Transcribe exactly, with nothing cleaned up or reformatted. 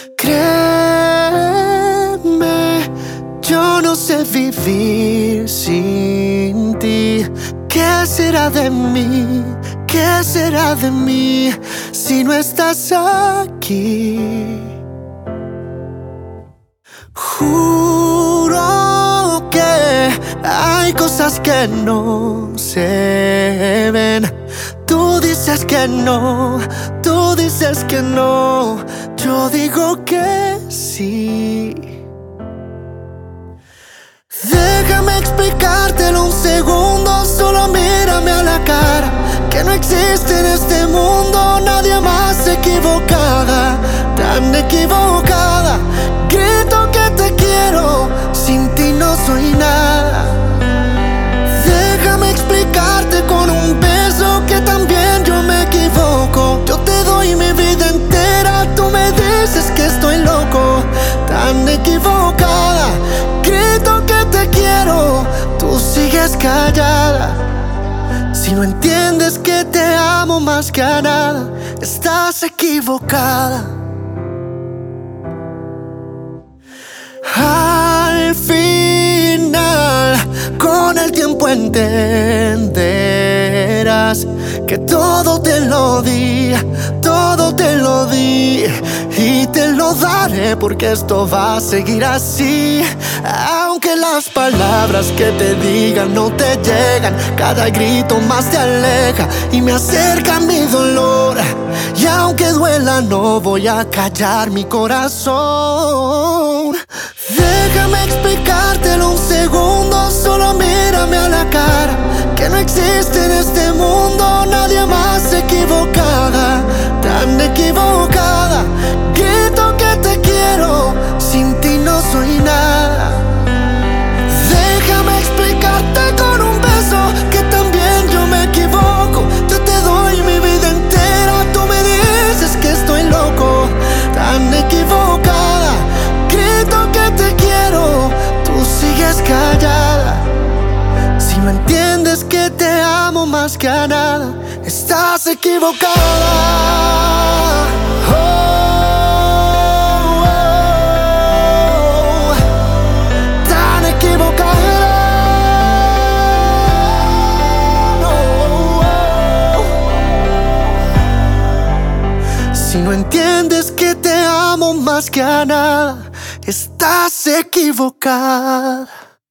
Créeme, yo no sé vivir sin ti. ¿Qué será de mí? ¿Qué será de mí si no estás aquí? Juro que hay cosas que no se ven. Tú dices que no, tú dices que no, yo digo que sí. Déjame explicártelo un segundo, solo mírame a la cara. Que no existe en este mundo nadie más equivocada, tan equivocada. Grito que te quiero, sin ti no soy nada. Déjame explicarte con un beso que también yo me equivoco. Yo te doy mi vida entera, tú me dices que estoy loco, tan equivocada. Grito que te quiero, tú sigues callada. Si no entiendes que te amo más que a nada, estás equivocada. Al final, con el tiempo entenderás que todo te lo di, todo te lo di y te lo daré porque esto va a seguir así. Aunque las palabras que te digan no te llegan, cada grito más te aleja y me acerca mi dolor. Y aunque duela no voy a callar mi corazón. Déjame explicártelo un segundo, solo mírame a la cara. Que no existe en este mundo nadie más equivocada, tan equivocada. Grito que te quiero, sin ti no soy nada. Déjame explicarte con un beso que también yo me equivoco. Yo te doy mi vida entera, tú me dices que estoy loco, tan equivocada. Grito que te quiero, tú sigues callada. Si no entiendes que te amo más que a nada, estás equivocada. Oh, oh, oh, tan equivocada. Oh, oh. Si no entiendes que te amo más que a nada, estás equivocada.